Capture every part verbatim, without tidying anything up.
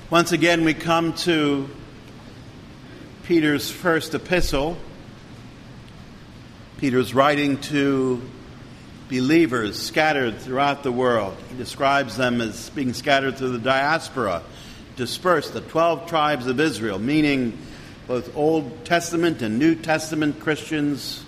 Once again, we come to Peter's first epistle. Peter's writing to believers scattered throughout the world. He describes them as being scattered through the diaspora, dispersed, the twelve tribes of Israel, meaning both Old Testament and New Testament Christians.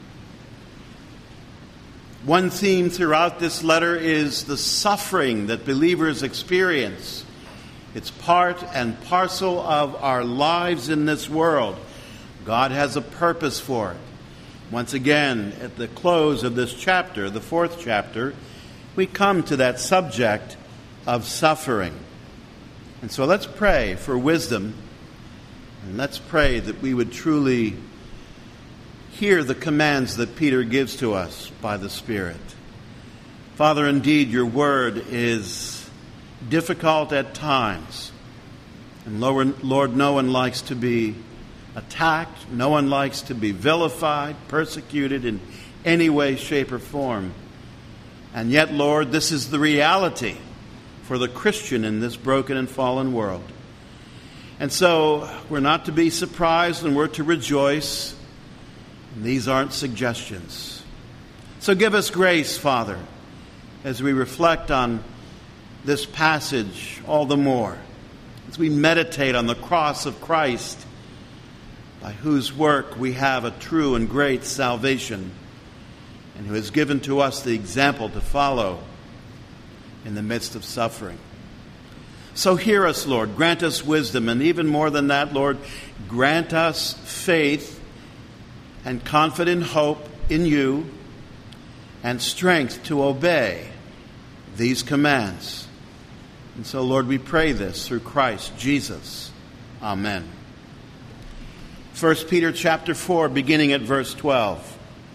One theme throughout this letter is the suffering that believers experience. It's part and parcel of our lives in this world. God has a purpose for it. Once again, at the close of this chapter, the fourth chapter, we come to that subject of suffering. And so let's pray for wisdom, and let's pray that we would truly hear the commands that Peter gives to us by the Spirit. Father, indeed, your word is difficult at times. And Lord, no one likes to be attacked. No one likes to be vilified, persecuted in any way, shape, or form. And yet, Lord, this is the reality for the Christian in this broken and fallen world. And so we're not to be surprised and we're to rejoice. And these aren't suggestions. So give us grace, Father, as we reflect on this passage all the more, as we meditate on the cross of Christ, by whose work we have a true and great salvation, and who has given to us the example to follow in the midst of suffering. So hear us, Lord. Grant us wisdom, and even more than that, Lord, grant us faith and confident hope in you and strength to obey these commands. And so, Lord, we pray this through Christ Jesus. Amen. First Peter chapter four, beginning at verse twelve.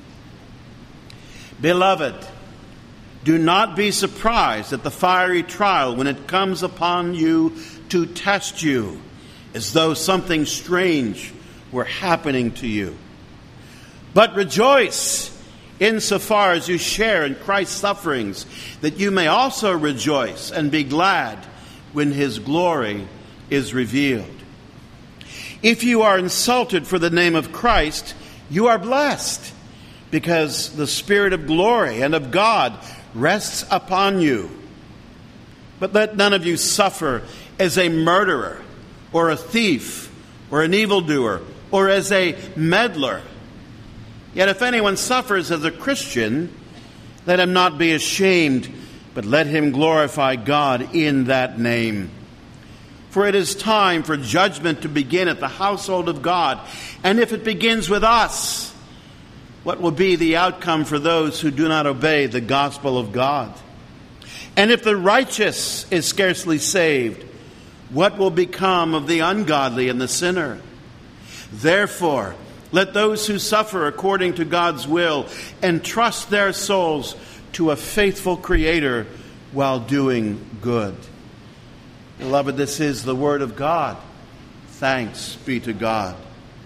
Beloved, do not be surprised at the fiery trial when it comes upon you to test you, as though something strange were happening to you. But rejoice insofar as you share in Christ's sufferings, that you may also rejoice and be glad when his glory is revealed. If you are insulted for the name of Christ, you are blessed, because the Spirit of glory and of God rests upon you. But let none of you suffer as a murderer, or a thief, or an evildoer, or as a meddler. Yet if anyone suffers as a Christian, let him not be ashamed, but let him glorify God in that name. For it is time for judgment to begin at the household of God. And if it begins with us, what will be the outcome for those who do not obey the gospel of God? And if the righteous is scarcely saved, what will become of the ungodly and the sinner? Therefore, let those who suffer according to God's will entrust their souls to a faithful Creator while doing good. Beloved, this is the Word of God. Thanks be to God.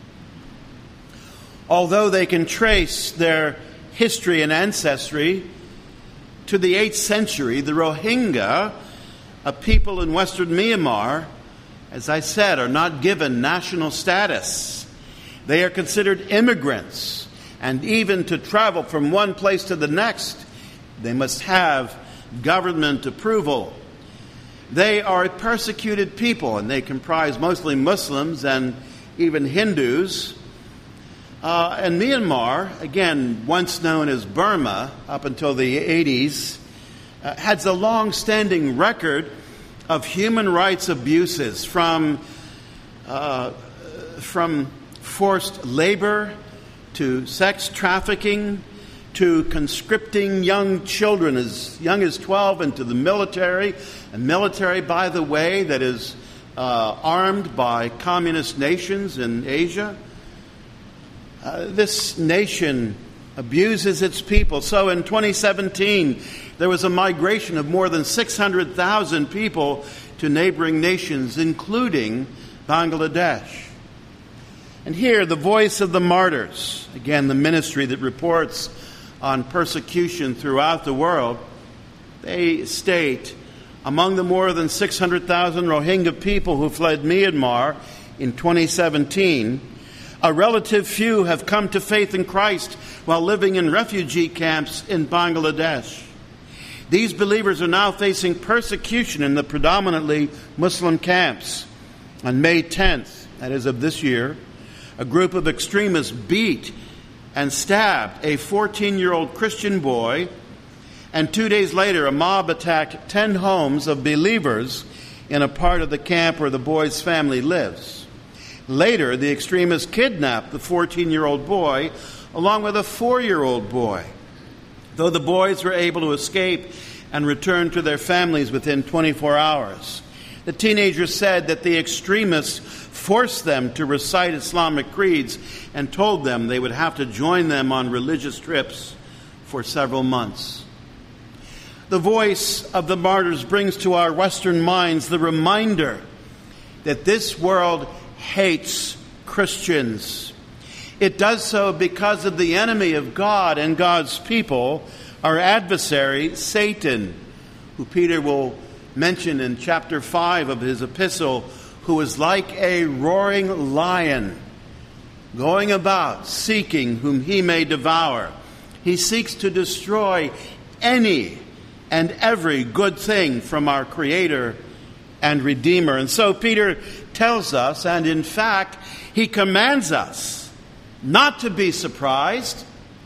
Although they can trace their history and ancestry to the eighth century, the Rohingya, a people in western Myanmar, as I said, are not given national status. They are considered immigrants, and even to travel from one place to the next, they must have government approval. They are a persecuted people, and they comprise mostly Muslims and even Hindus. Uh, and Myanmar, again, once known as Burma up until the eighties, uh, has a long-standing record of human rights abuses, from uh, from forced labor to sex trafficking to conscripting young children as young as twelve into the military. A military, by the way, that is uh, armed by communist nations in Asia. Uh, this nation abuses its people. So in twenty seventeen, there was a migration of more than six hundred thousand people to neighboring nations, including Bangladesh. And here, the voice of the martyrs, again, the ministry that reports on persecution throughout the world, they state, Among the more than six hundred thousand Rohingya people who fled Myanmar in twenty seventeen, a relative few have come to faith in Christ while living in refugee camps in Bangladesh. These believers are now facing persecution in the predominantly Muslim camps. On May tenth, that is of this year, a group of extremists beat and stabbed a fourteen-year-old Christian boy, and two days later a mob attacked ten homes of believers in a part of the camp where the boy's family lives. Later, the extremists kidnapped the fourteen-year-old boy along with a four-year-old boy. Though the boys were able to escape and return to their families within twenty-four hours, the teenagers said that the extremists forced them to recite Islamic creeds and told them they would have to join them on religious trips for several months. The voice of the martyrs brings to our Western minds the reminder that this world hates Christians. It does so because of the enemy of God and God's people, our adversary, Satan, who Peter will mention in chapter five of his epistle, who is like a roaring lion, going about seeking whom he may devour. He seeks to destroy any and every good thing from our Creator and Redeemer. And so Peter tells us, and in fact, he commands us not to be surprised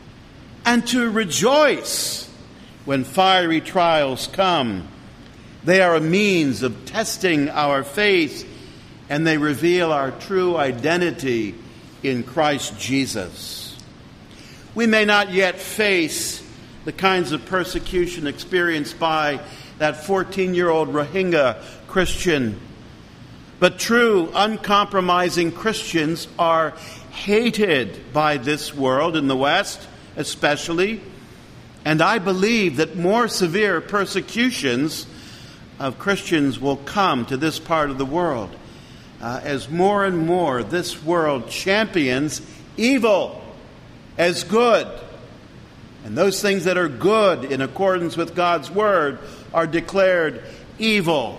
and to rejoice when fiery trials come. They are a means of testing our faith, and they reveal our true identity in Christ Jesus. We may not yet face the kinds of persecution experienced by that fourteen-year-old Rohingya Christian, but true, uncompromising Christians are hated by this world, in the West especially, and I believe that more severe persecutions of Christians will come to this part of the world uh, as more and more this world champions evil as good. And those things that are good in accordance with God's word are declared evil.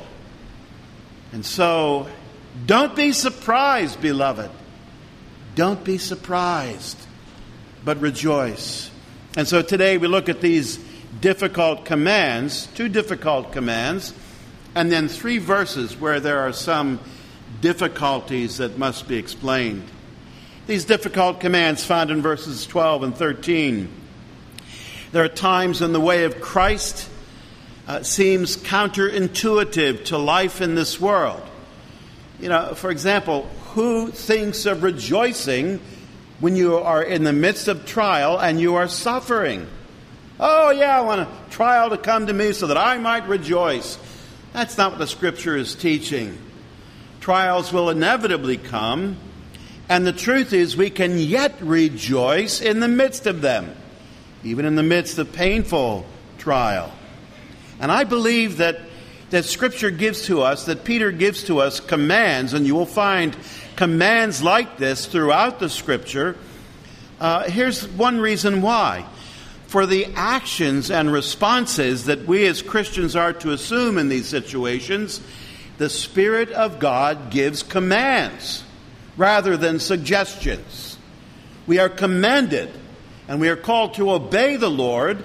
And so, don't be surprised, beloved. Don't be surprised, but rejoice. And so today we look at these difficult commands, two difficult commands, and then three verses where there are some difficulties that must be explained. These difficult commands found in verses twelve and thirteen. There are times when the way of Christ uh, seems counterintuitive to life in this world. You know, for example, who thinks of rejoicing when you are in the midst of trial and you are suffering? Oh, yeah, I want a trial to come to me so that I might rejoice. That's not what the Scripture is teaching. Trials will inevitably come, and the truth is we can yet rejoice in the midst of them, even in the midst of painful trial. And I believe that, that Scripture gives to us, that Peter gives to us commands, and you will find commands like this throughout the Scripture. Uh, here's one reason why. For the actions and responses that we as Christians are to assume in these situations, the Spirit of God gives commands rather than suggestions. We are commanded, and we are called to obey the Lord,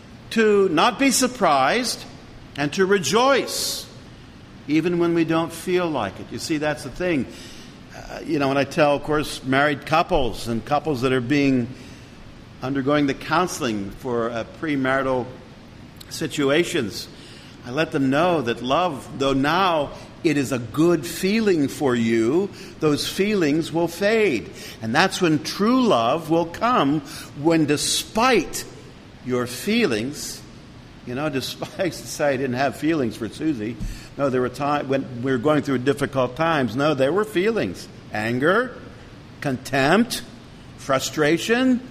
to not be surprised, and to rejoice, even when we don't feel like it. You see, that's the thing. Uh, you know, when I tell, of course, married couples and couples that are being undergoing the counseling for uh, premarital situations, I let them know that love, though now it is a good feeling for you, those feelings will fade. And that's when true love will come, when despite your feelings, you know, despite, say I didn't have feelings for Susie. No, there were times when we were going through difficult times. No, there were feelings. Anger, contempt, frustration.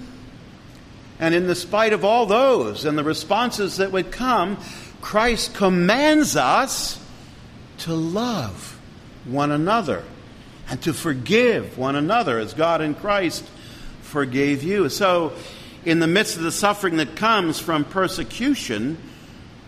And in the spite of all those and the responses that would come, Christ commands us to love one another and to forgive one another as God in Christ forgave you. So, in the midst of the suffering that comes from persecution,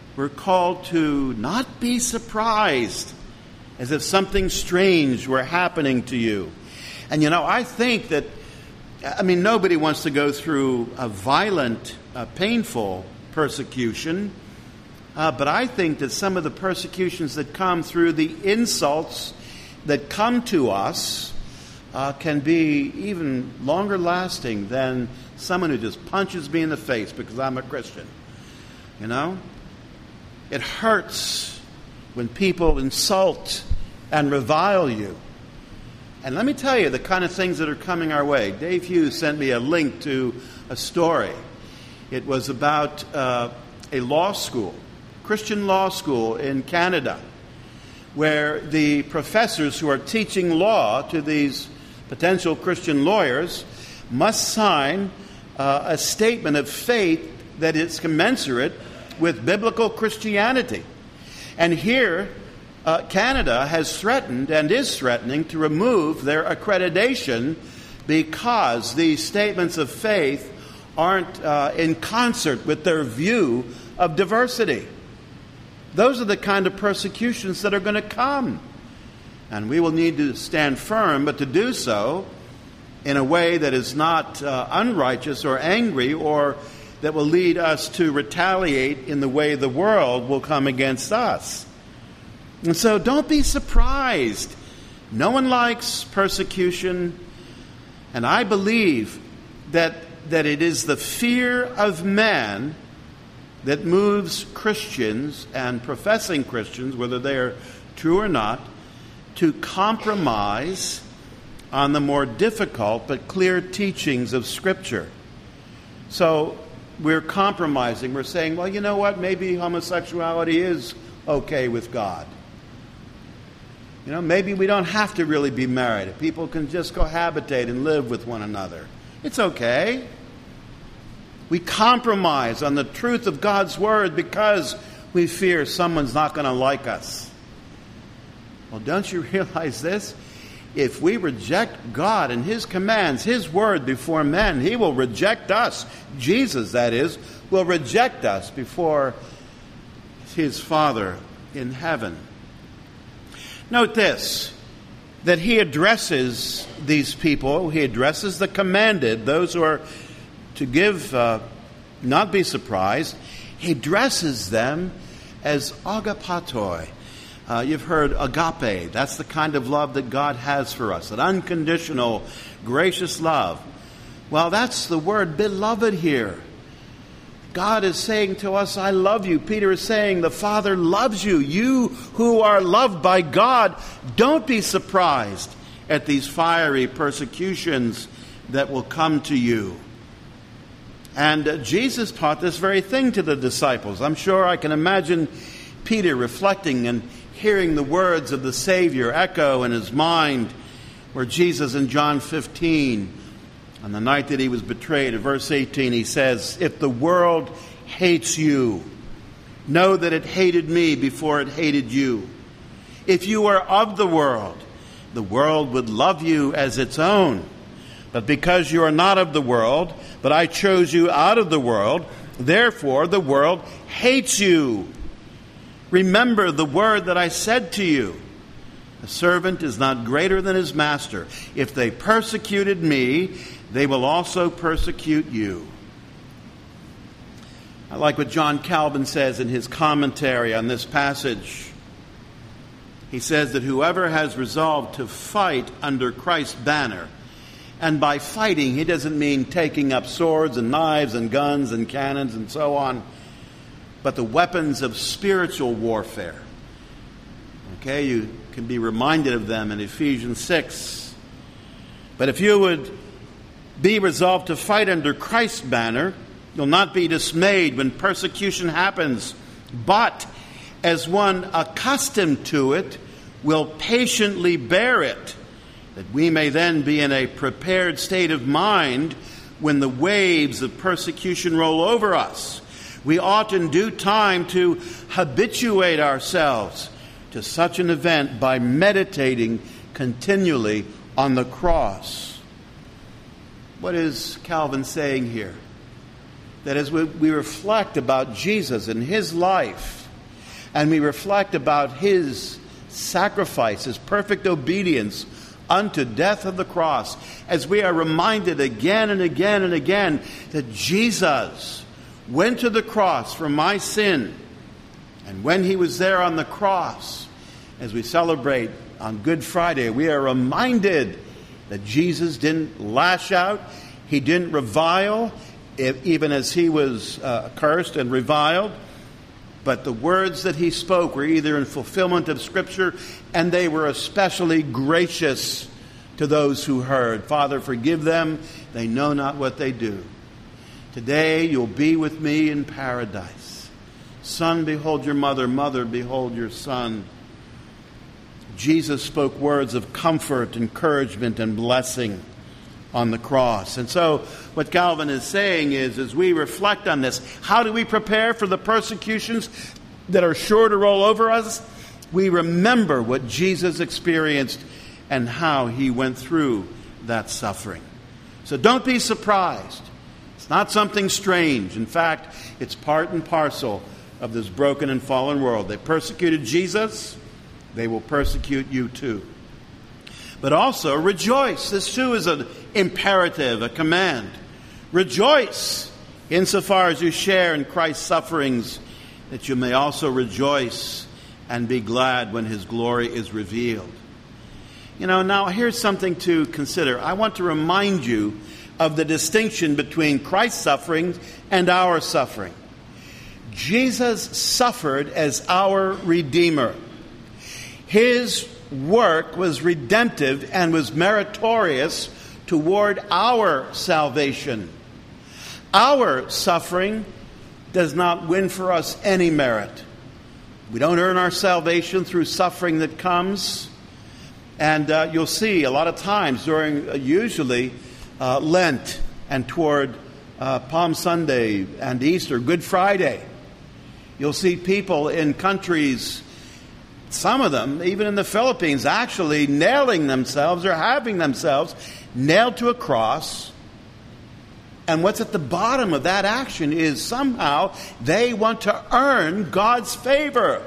we're called to not be surprised as if something strange were happening to you. And you know, I think that, I mean, nobody wants to go through a violent, uh, painful persecution, uh, but I think that some of the persecutions that come through the insults that come to us uh, can be even longer lasting than someone who just punches me in the face because I'm a Christian. You know? It hurts when people insult and revile you. And let me tell you the kind of things that are coming our way. Dave Hughes sent me a link to a story. It was about uh, a law school, Christian law school in Canada, where the professors who are teaching law to these potential Christian lawyers must sign uh, a statement of faith that is commensurate with biblical Christianity. And here, uh, Canada has threatened and is threatening to remove their accreditation because these statements of faith aren't uh, in concert with their view of diversity. Those are the kind of persecutions that are going to come. And we will need to stand firm, but to do so in a way that is not uh, unrighteous or angry, or that will lead us to retaliate in the way the world will come against us. And so don't be surprised. No one likes persecution. And I believe that, that it is the fear of man that moves Christians and professing Christians, whether they are true or not, to compromise on the more difficult but clear teachings of Scripture. So we're compromising. We're saying, well, you know what? Maybe homosexuality is okay with God. You know, maybe we don't have to really be married. People can just cohabitate and live with one another. It's okay. We compromise on the truth of God's Word because we fear someone's not going to like us. Well, don't you realize this? If we reject God and His commands, His Word before men, He will reject us. Jesus, that is, will reject us before His Father in heaven. Note this, that He addresses these people, He addresses the commanded, those who are to give, uh, not be surprised. He addresses them as agapatoi. Uh, you've heard agape. That's the kind of love that God has for us, an unconditional, gracious love. Well, that's the word beloved here. God is saying to us, I love you. Peter is saying, the Father loves you. You who are loved by God, don't be surprised at these fiery persecutions that will come to you. And uh, Jesus taught this very thing to the disciples. I'm sure I can imagine Peter reflecting and hearing the words of the Savior echo in his mind, where Jesus in John fifteen, on the night that he was betrayed, in verse eighteen, he says, if the world hates you, know that it hated me before it hated you. If you were of the world, the world would love you as its own. But because you are not of the world, but I chose you out of the world, therefore the world hates you. Remember the word that I said to you. A servant is not greater than his master. If they persecuted me, they will also persecute you. I like what John Calvin says in his commentary on this passage. He says that whoever has resolved to fight under Christ's banner, and by fighting, he doesn't mean taking up swords and knives and guns and cannons and so on, but the weapons of spiritual warfare. Okay, you can be reminded of them in Ephesians six. But if you would be resolved to fight under Christ's banner, you'll not be dismayed when persecution happens, but as one accustomed to it, will patiently bear it, that we may then be in a prepared state of mind when the waves of persecution roll over us. We ought in due time to habituate ourselves to such an event by meditating continually on the cross. What is Calvin saying here? That as we, we reflect about Jesus and His life, and we reflect about his sacrifice, his perfect obedience unto death of the cross, as we are reminded again and again and again that Jesus went to the cross for my sin. And when he was there on the cross, as we celebrate on Good Friday, we are reminded that Jesus didn't lash out, he didn't revile, even as he was uh, cursed and reviled. But the words that he spoke were either in fulfillment of Scripture, and they were especially gracious to those who heard. Father, forgive them. They know not what they do. Today you'll be with me in paradise. Son, behold your mother. Mother, behold your son. Jesus spoke words of comfort, encouragement, and blessing on the cross. And so what Calvin is saying is, as we reflect on this, how do we prepare for the persecutions that are sure to roll over us? We remember what Jesus experienced and how he went through that suffering. So don't be surprised. It's not something strange. In fact, it's part and parcel of this broken and fallen world. They persecuted Jesus, they will persecute you too. But also rejoice. This too is an imperative, a command. Rejoice insofar as you share in Christ's sufferings, that you may also rejoice and be glad when his glory is revealed. You know, now here's something to consider. I want to remind you of the distinction between Christ's suffering and our suffering. Jesus suffered as our Redeemer. His work was redemptive and was meritorious toward our salvation. Our suffering does not win for us any merit. We don't earn our salvation through suffering that comes. And uh, you'll see a lot of times during uh, usually uh, Lent and toward uh, Palm Sunday and Easter, Good Friday, you'll see people in countries, some of them, even in the Philippines, actually nailing themselves or having themselves nailed to a cross. And what's at the bottom of that action is somehow they want to earn God's favor.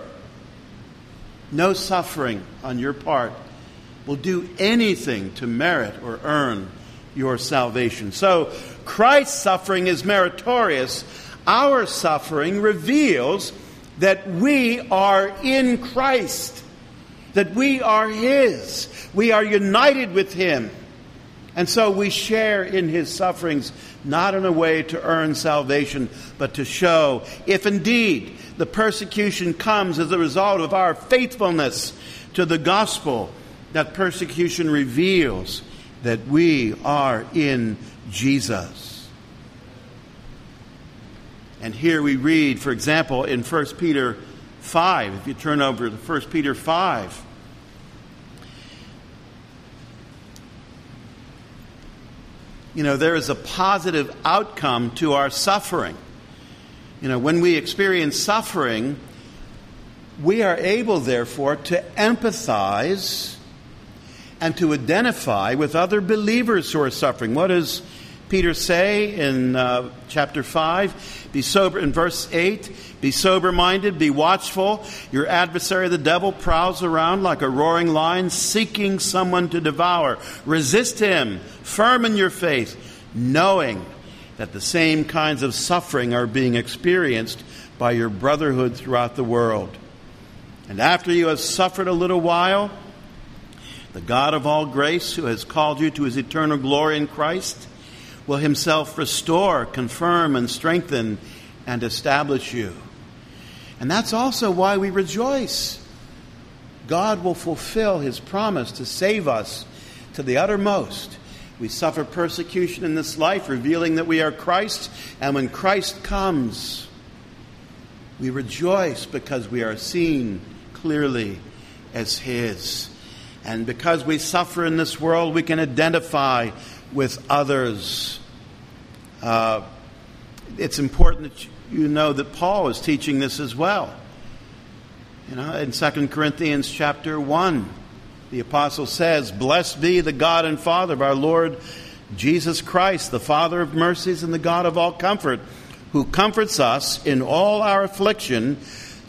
No suffering on your part will do anything to merit or earn your salvation. So Christ's suffering is meritorious. Our suffering reveals that we are in Christ, that we are his. We are united with him. And so we share in his sufferings, not in a way to earn salvation, but to show, if indeed the persecution comes as a result of our faithfulness to the gospel, that persecution reveals that we are in Jesus. And here we read, for example, in First Peter five, if you turn over to First Peter five, you know, there is a positive outcome to our suffering. You know, when we experience suffering, we are able, therefore, to empathize and to identify with other believers who are suffering. What does Peter say in uh, chapter five? Be sober, in verse eight, be sober-minded, be watchful. Your adversary, the devil, prowls around like a roaring lion, seeking someone to devour. Resist him, firm in your faith, knowing that the same kinds of suffering are being experienced by your brotherhood throughout the world. And after you have suffered a little while, the God of all grace, who has called you to his eternal glory in Christ, will himself restore, confirm, and strengthen, and establish you. And that's also why we rejoice. God will fulfill his promise to save us to the uttermost. We suffer persecution in this life, revealing that we are Christ, and when Christ comes, we rejoice because we are seen clearly as his. And because we suffer in this world, we can identify with others. Uh, it's important that you know that Paul is teaching this as well. You know, in Second Corinthians chapter one, the apostle says, "Blessed be the God and Father of our Lord Jesus Christ, the Father of mercies and the God of all comfort, who comforts us in all our affliction,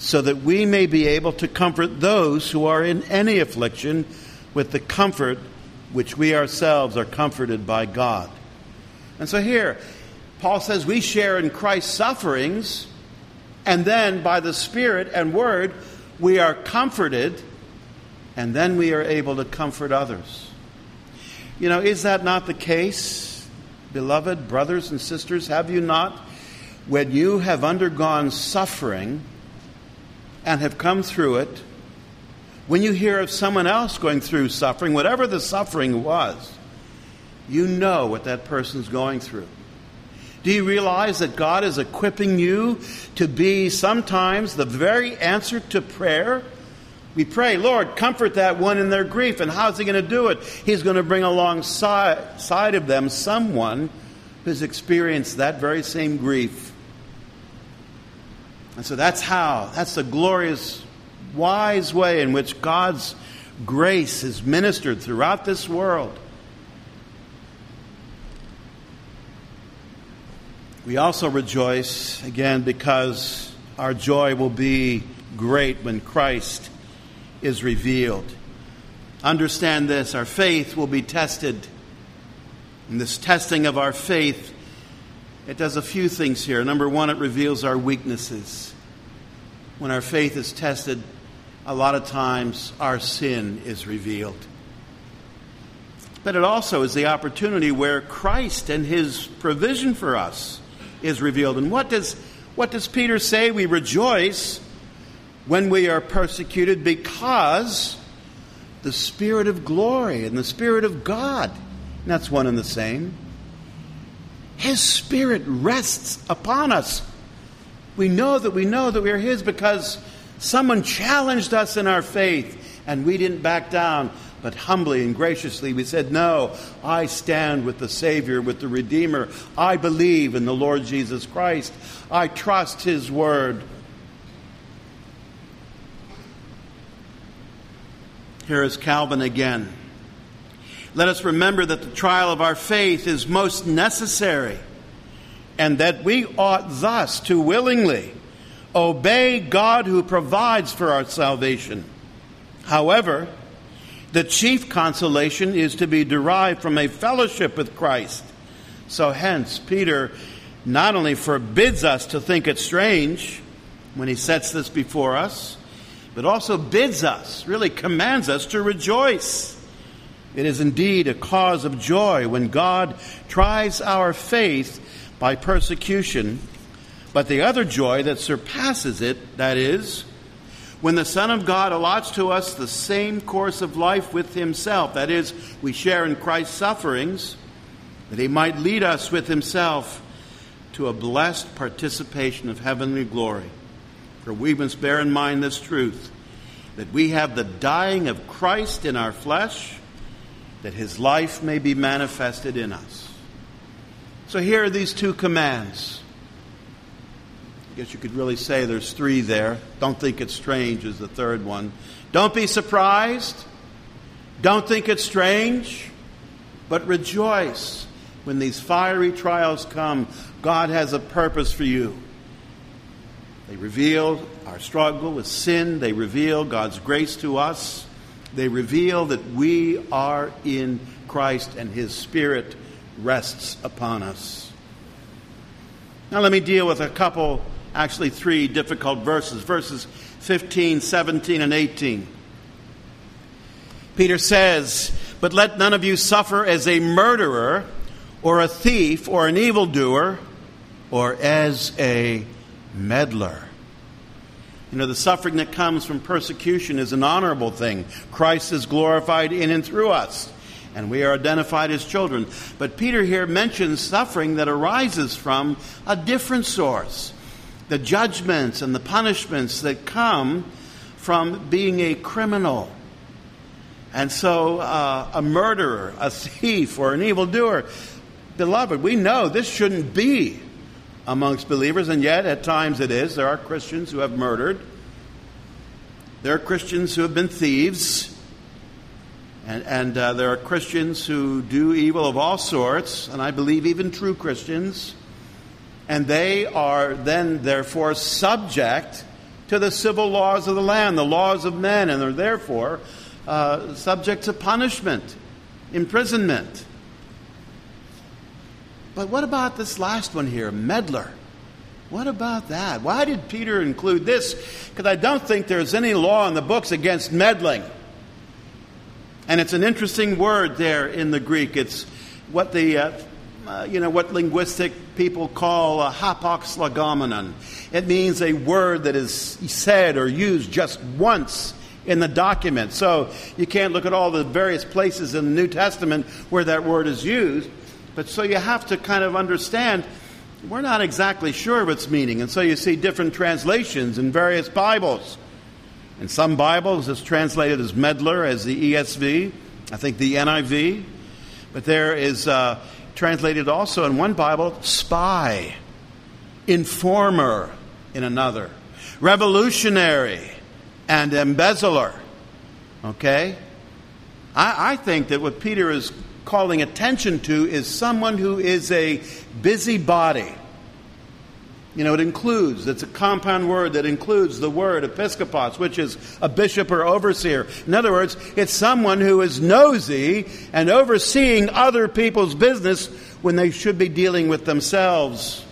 so that we may be able to comfort those who are in any affliction with the comfort which we ourselves are comforted by God. And so here, Paul says we share in Christ's sufferings, and then by the Spirit and Word, we are comforted, and then we are able to comfort others. You know, is that not the case, beloved brothers and sisters? Have you not, when you have undergone suffering and have come through it, when you hear of someone else going through suffering, whatever the suffering was, you know what that person's going through. Do you realize that God is equipping you to be sometimes the very answer to prayer? We pray, Lord, comfort that one in their grief. And how's he going to do it? He's going to bring alongside side of them someone who's experienced that very same grief. And so that's how, that's the glorious, wise way in which God's grace is ministered throughout this world. We also rejoice, again, because our joy will be great when Christ is revealed. Understand this, our faith will be tested. And this testing of our faith, it does a few things here. Number one, it reveals our weaknesses. When our faith is tested, a lot of times our sin is revealed. But it also is the opportunity where Christ and his provision for us is revealed. And what does what does Peter say? We rejoice when we are persecuted because the Spirit of glory and the Spirit of God, and that's one and the same, his Spirit rests upon us. We know that we know that we are his because someone challenged us in our faith and we didn't back down. But humbly and graciously we said, no, I stand with the Savior, with the Redeemer. I believe in the Lord Jesus Christ. I trust his word. Here is Calvin again. Let us remember that the trial of our faith is most necessary, and that we ought thus to willingly obey God who provides for our salvation. However, the chief consolation is to be derived from a fellowship with Christ. So hence, Peter not only forbids us to think it strange when he sets this before us, but also bids us, really commands us to rejoice. It is indeed a cause of joy when God tries our faith by persecution, but the other joy that surpasses it, that is, when the Son of God allots to us the same course of life with himself, that is, we share in Christ's sufferings, that he might lead us with himself to a blessed participation of heavenly glory. For we must bear in mind this truth, that we have the dying of Christ in our flesh, that his life may be manifested in us. So here are these two commands. I guess you could really say there's three there. Don't think it's strange is the third one. Don't be surprised. Don't think it's strange. But rejoice when these fiery trials come. God has a purpose for you. They reveal our struggle with sin. They reveal God's grace to us. They reveal that we are in Christ and his Spirit rests upon us. Now let me deal with a couple, actually three difficult verses. Verses fifteen, seventeen, and eighteen. Peter says, "But let none of you suffer as a murderer or a thief or an evildoer or as a meddler." You know, the suffering that comes from persecution is an honorable thing. Christ is glorified in and through us, and we are identified as children. But Peter here mentions suffering that arises from a different source. The judgments and the punishments that come from being a criminal. And so uh, a murderer, a thief, or an evildoer, beloved, we know this shouldn't be amongst believers, and yet at times it is. There are Christians who have murdered. There are Christians who have been thieves. And, and uh, there are Christians who do evil of all sorts, and I believe even true Christians. And they are then, therefore, subject to to the civil laws of the land, the laws of men, and are therefore uh, subject to punishment, imprisonment. But what about this last one here, meddler? What about that? Why did Peter include this? Because I don't think there's any law in the books against meddling. And it's an interesting word there in the Greek. It's what the uh, uh, you know what linguistic people call a hapax legomenon. It means a word that is said or used just once in the document. So you can't look at all the various places in the New Testament where that word is used. But so you have to kind of understand, we're not exactly sure of its meaning. And so you see different translations in various Bibles. In some Bibles, it's translated as meddler, as the E S V, I think the N I V. But there is uh, translated also in one Bible, spy, informer in another, revolutionary, and embezzler. Okay? I, I think that what Peter is calling attention to is someone who is a busybody. You know, it includes, it's a compound word that includes the word episkopos, which is a bishop or overseer. In other words, it's someone who is nosy and overseeing other people's business when they should be dealing with themselves.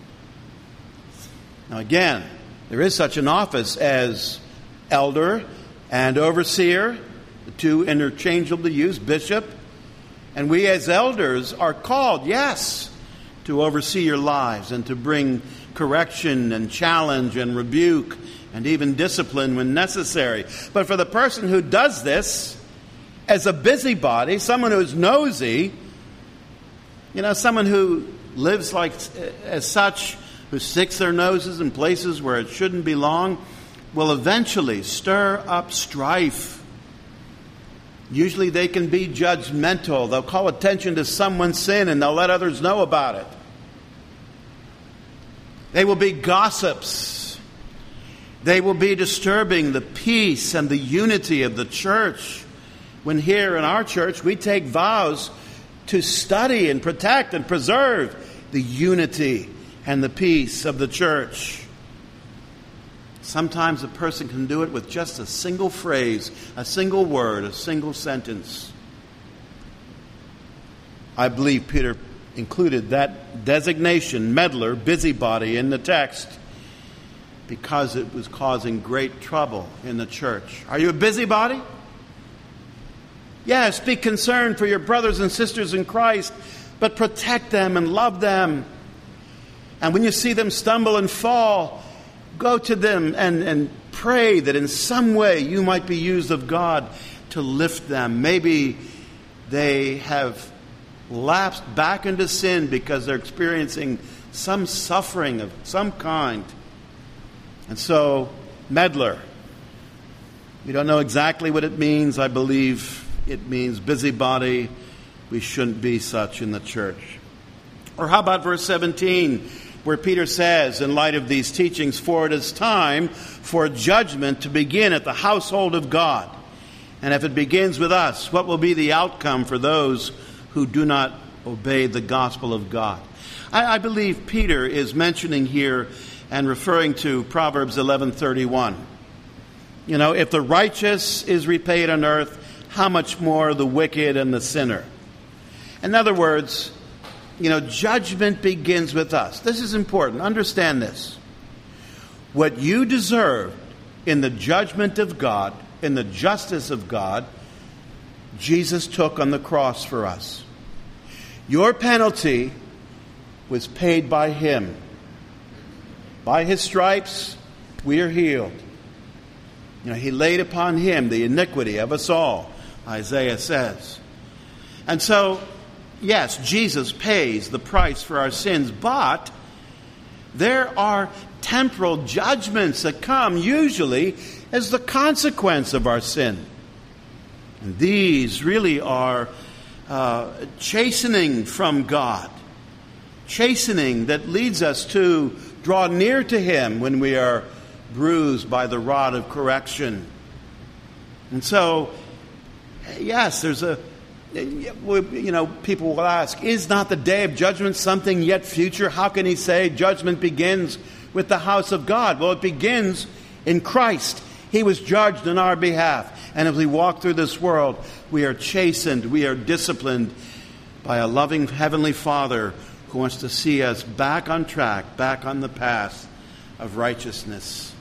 Now again, there is such an office as elder and overseer, the two interchangeably used, bishop. And we as elders are called, yes, to oversee your lives and to bring correction and challenge and rebuke and even discipline when necessary. But for the person who does this as a busybody, someone who's nosy, you know, someone who lives like as such, who sticks their noses in places where it shouldn't belong, will eventually stir up strife. Usually they can be judgmental. They'll call attention to someone's sin and they'll let others know about it. They will be gossips. They will be disturbing the peace and the unity of the church. When here in our church we take vows to study and protect and preserve the unity and the peace of the church. Sometimes a person can do it with just a single phrase, a single word, a single sentence. I believe Peter included that designation, meddler, busybody, in the text because it was causing great trouble in the church. Are you a busybody? Yes, be concerned for your brothers and sisters in Christ, but protect them and love them. And when you see them stumble and fall, go to them and, and pray that in some way you might be used of God to lift them. Maybe they have lapsed back into sin because they're experiencing some suffering of some kind. And so, meddler. We don't know exactly what it means. I believe it means busybody. We shouldn't be such in the church. Or how about verse seventeen, where Peter says, in light of these teachings, for it is time for judgment to begin at the household of God. And if it begins with us, what will be the outcome for those who do not obey the gospel of God? I, I believe Peter is mentioning here and referring to Proverbs eleven thirty-one. You know, if the righteous is repaid on earth, how much more the wicked and the sinner? In other words, you know, judgment begins with us. This is important. Understand this. What you deserve in the judgment of God, in the justice of God, Jesus took on the cross for us. Your penalty was paid by Him. By His stripes, we are healed. You know, He laid upon Him the iniquity of us all, Isaiah says. And so, yes, Jesus pays the price for our sins, but there are temporal judgments that come usually as the consequence of our sin. And these really are uh, chastening from God. Chastening that leads us to draw near to Him when we are bruised by the rod of correction. And so, yes, there's a, you know, people will ask, is not the day of judgment something yet future? How can he say judgment begins with the house of God? Well, it begins In Christ, he was judged on our behalf. And as we walk through this world, we are chastened, we are disciplined by a loving Heavenly Father who wants to see us back on track, back on the path of righteousness.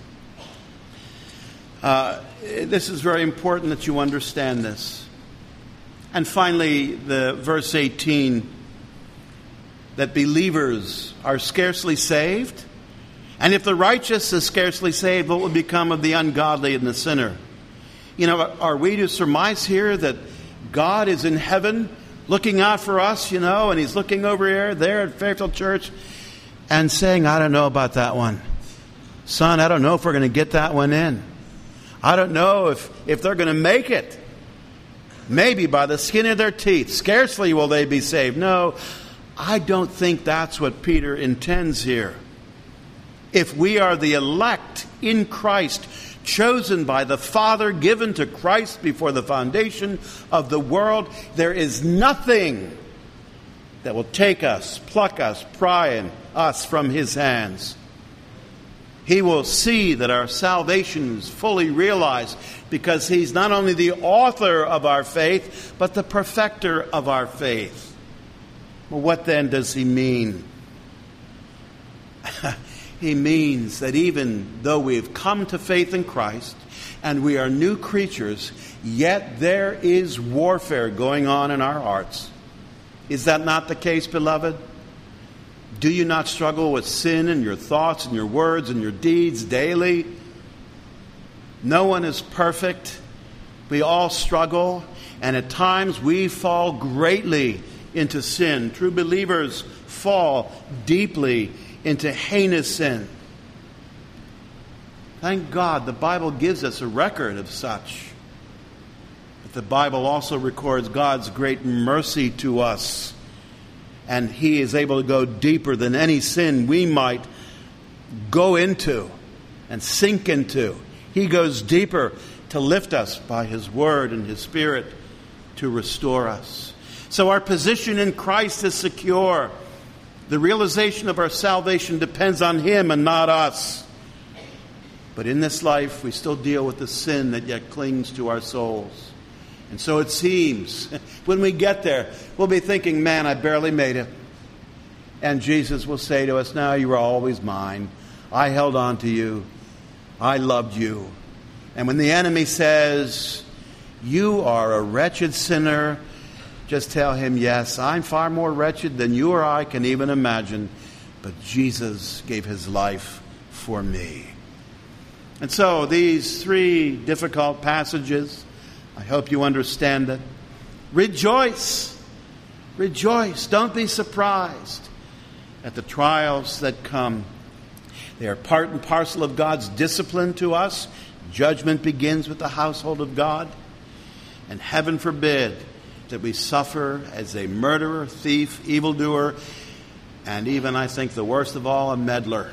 Uh, this is very important that you understand this. And finally, the verse eighteen, that believers are scarcely saved. And if the righteous is scarcely saved, what will become of the ungodly and the sinner? You know, are we to surmise here that God is in heaven looking out for us, you know, and he's looking over here, there at Fairfield Church and saying, I don't know about that one. Son, I don't know if we're going to get that one in. I don't know if, if they're going to make it. Maybe by the skin of their teeth. Scarcely will they be saved. No, I don't think that's what Peter intends here. If we are the elect in Christ, chosen by the Father, given to Christ before the foundation of the world, there is nothing that will take us, pluck us, pry us from his hands. He will see that our salvation is fully realized because he's not only the author of our faith, but the perfecter of our faith. Well, what then does he mean? He means that even though we've come to faith in Christ and we are new creatures, yet there is warfare going on in our hearts. Is that not the case, beloved? Do you not struggle with sin in your thoughts and your words and your deeds daily? No one is perfect. We all struggle, and at times we fall greatly into sin. True believers fall deeply into heinous sin. Thank God the Bible gives us a record of such. But the Bible also records God's great mercy to us. And he is able to go deeper than any sin we might go into and sink into. He goes deeper to lift us by his word and his Spirit to restore us. So our position in Christ is secure. The realization of our salvation depends on him and not us. But in this life, we still deal with the sin that yet clings to our souls. And so it seems, when we get there, we'll be thinking, man, I barely made it. And Jesus will say to us, no, you were always mine. I held on to you. I loved you. And when the enemy says, you are a wretched sinner, just tell him, yes, I'm far more wretched than you or I can even imagine, but Jesus gave his life for me. And so these three difficult passages, I hope you understand it. Rejoice. Rejoice. Don't be surprised at the trials that come. They are part and parcel of God's discipline to us. Judgment begins with the household of God. And heaven forbid that we suffer as a murderer, thief, evildoer, and even, I think, the worst of all, a meddler.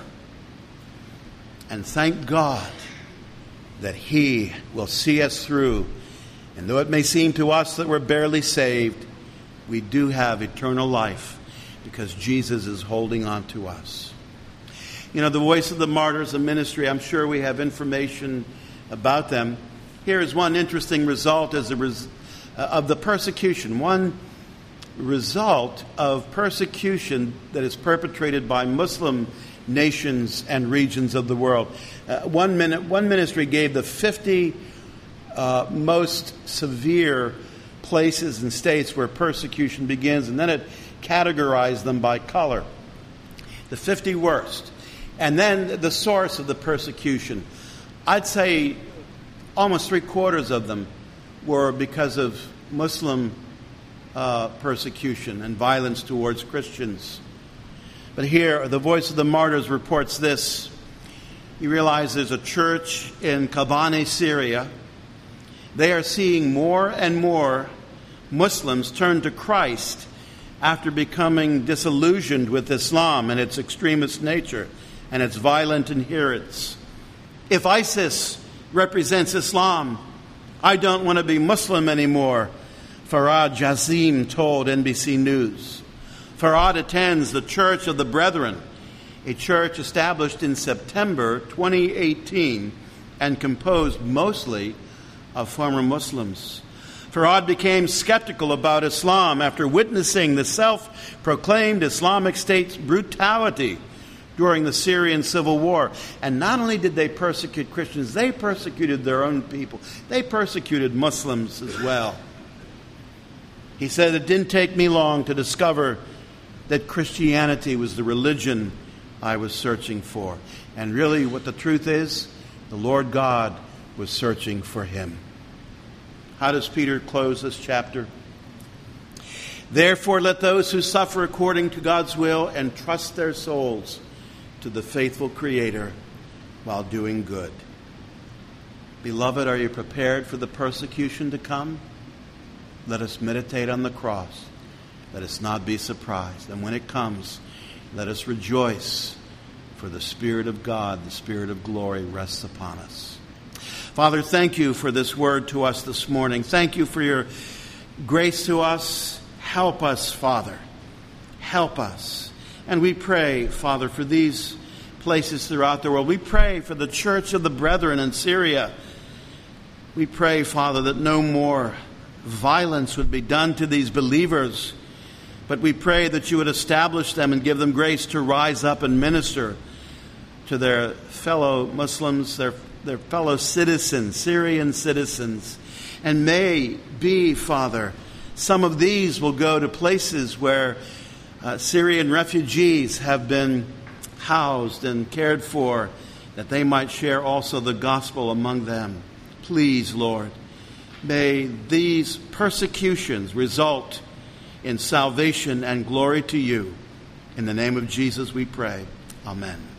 And thank God that he will see us through. And though it may seem to us that we're barely saved, we do have eternal life because Jesus is holding on to us. You know, the Voice of the Martyrs, a ministry, I'm sure we have information about them. Here is one interesting result as a result of the persecution. One result of persecution that is perpetrated by Muslim nations and regions of the world. Uh, one, minute, one ministry gave the fifty uh, most severe places and states where persecution begins, and then it categorized them by color. The fifty worst. And then the source of the persecution. I'd say almost three quarters of them were because of Muslim uh, persecution and violence towards Christians. But here, the Voice of the Martyrs reports this. You realize there's a church in Kobani, Syria. They are seeing more and more Muslims turn to Christ after becoming disillusioned with Islam and its extremist nature and its violent adherents. If ISIS represents Islam, I don't want to be Muslim anymore, Farad Jazim told N B C News. Farad attends the Church of the Brethren, a church established in September twenty eighteen and composed mostly of former Muslims. Farad became skeptical about Islam after witnessing the self-proclaimed Islamic State's brutality during the Syrian civil war. And not only did they persecute Christians, they persecuted their own people. They persecuted Muslims as well. He said, it didn't take me long to discover that Christianity was the religion I was searching for. And really what the truth is, the Lord God was searching for him. How does Peter close this chapter? Therefore, let those who suffer according to God's will entrust their souls to the faithful Creator while doing good. Beloved, are you prepared for the persecution to come? Let us meditate on the cross. Let us not be surprised. And when it comes, let us rejoice, for the Spirit of God, the Spirit of glory, rests upon us. Father, thank you for this word to us this morning. Thank you for your grace to us. Help us, Father. Help us. And we pray, Father, for these places throughout the world. We pray for the Church of the Brethren in Syria. We pray, Father, that no more violence would be done to these believers, but we pray that you would establish them and give them grace to rise up and minister to their fellow Muslims, their their fellow citizens, Syrian citizens. And may be, Father, some of these will go to places where uh, Syrian refugees have been housed and cared for, that they might share also the gospel among them. Please, Lord, may these persecutions result in salvation and glory to you. In the name of Jesus we pray. Amen.